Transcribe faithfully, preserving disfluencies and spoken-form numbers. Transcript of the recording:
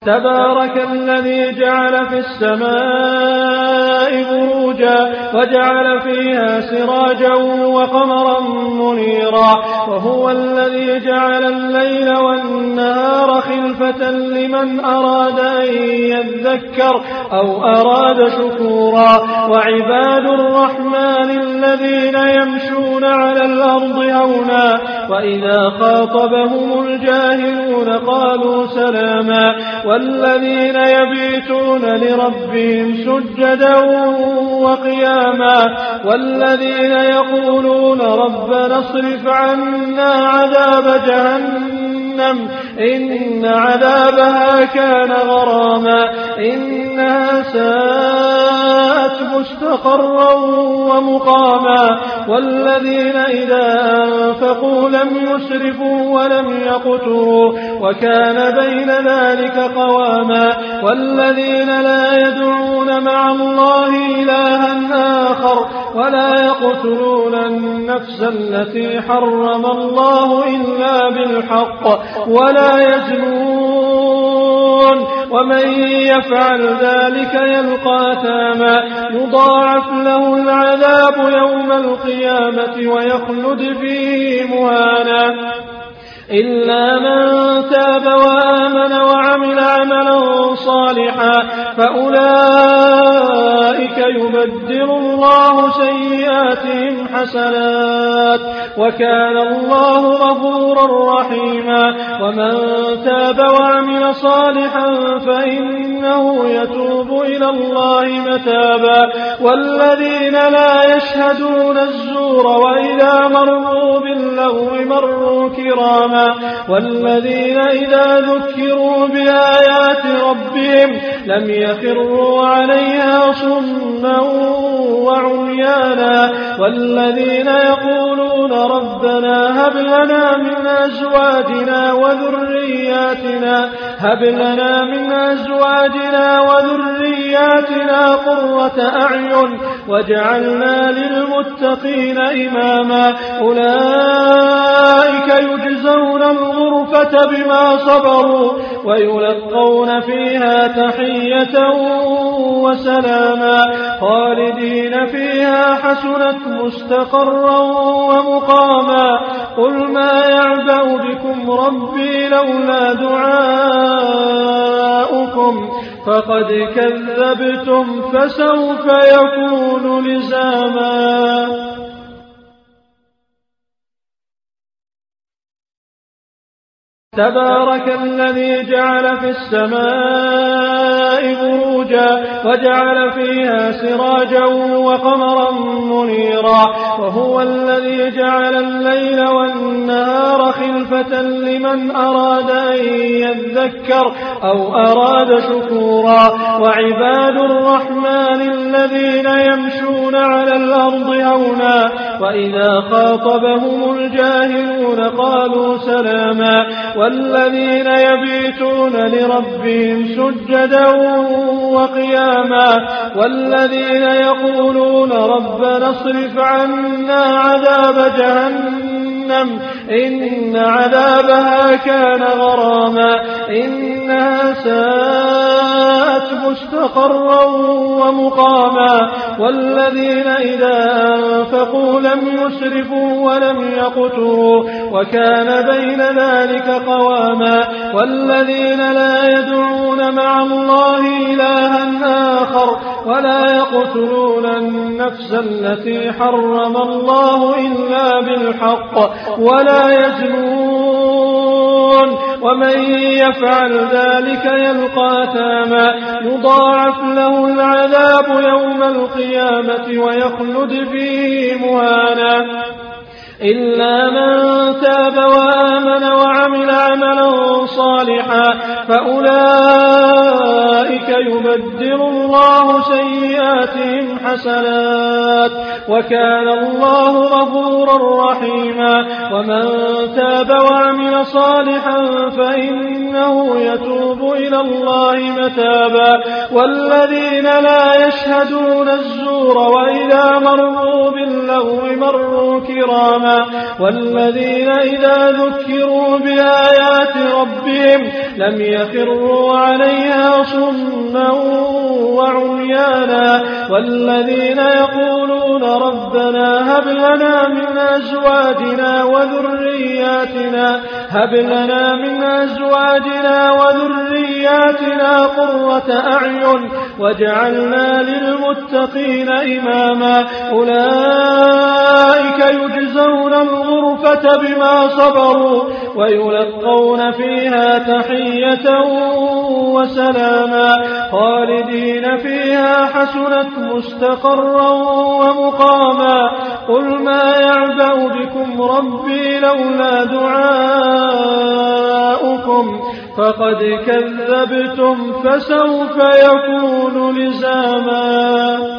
تبارك الذي جعل في السماء بروجا وجعل فيها سراجا وقمرا منيرا وهو الذي جعل الليل والنهار خلفة لمن أراد أن يذكر أو أراد شكورا وعباد الرحمن الذين يمشون على الأرض هونا وإذا خاطبهم الجاهلون قالوا سلاما والذين يبيتون لربهم سجدا وقياما والذين يقولون ربنا اصرف عنا عذاب جهنم إن عذابها كان غراما إنها ساءت مستقرا ومقاما والذين إذا أنفقوا لم يسرفوا ولم يقتروا وكان بين ذلك قواما والذين لا يدعون مع الله إلها آخر ولا يقتلون النفس التي حرم الله إلا بالحق ولا يزنون ومن يفعل ذلك يلقى ثاما يضاعف له العذاب يوم القيامة ويخلد فيه مهانا إلا من تاب وآمن وعمل عملا صالحا فأولئك يبدل الله سيئاتهم حسنات وكان الله غفورا رحيما ومن تاب وعمل صالحا فإنه يتوب إلى الله متابا والذين لا يشهدون الزور وإذا مروا باللغو مروا كراما والذين إذا ذكروا بآيات ربهم لم يخروا عليها صما وعميانا والذين يقولون ربنا هب لنا من أزواجنا وذرياتنا هب لنا من أزواجنا وذرياتنا قرة أعين واجعلنا للمتقين إماما أولئك يجزون الغرفة بما صبروا ويلقون فيها تحية وسلاما خالدين فيها حسنت مستقرا ومقاما قل ما يعبأ بكم ربي لولا دعاؤكم فقد كذبتم فسوف يكون لزاما تبارك الذي جعل في السماء بروجا وجعل فيها سراجا وقمرا منيرا وهو الذي جعل الليل والنهار خلفة لمن أراد أن يذكر أو أراد شكورا وعباد الرحمن الذين يمشون على الأرض هونا وإذا خاطبهم الجاهلون قالوا سلاما والذين يبيتون لربهم سجدا وقياما والذين يقولون ربنا اصرف عنا عذاب جهنم إن عذابها كان غراما إنها ساءت مستقرا ومقاما والذين إذا أنفقوا لم يسرفوا ولم يقتروا وكان بين ذلك قواما والذين لا يدعون مع الله إلها آخر ولا يقتلون النفس التي حرم الله إلا بالحق ولا يزنون ومن يفعل ذلك يلقى ثاما يضاعف له العذاب يوم القيامة ويخلد فيه مهانا إلا من تاب وآمن وعمل عملا صالحا فأولئك يبدل الله سيئاتهم حسنات وكان الله غفورا رحيما ومن تاب وعمل صالحا فإنه يتوب إلى الله متابا والذين لا يشهدون الزور الصدور وإذا مروا باللغو مروا كراما والذين إذا ذكروا بآيات ربهم لم يخروا عليها صما وعميانا والذين يقولون ربنا هب لنا من أزواجنا وذرياتنا هب لنا من أزواجنا وذرياتنا قرة أعين واجعلنا للمتقين إماما أولئك يجزون الغرفة بما صبروا ويلقون فيها تحية وسلاما خالدين فيها حسنت مستقرا ومقاما قل ما يعبأ بكم ربي لولا دعاؤكم فقد كذبتم فسوف يكون لزاما.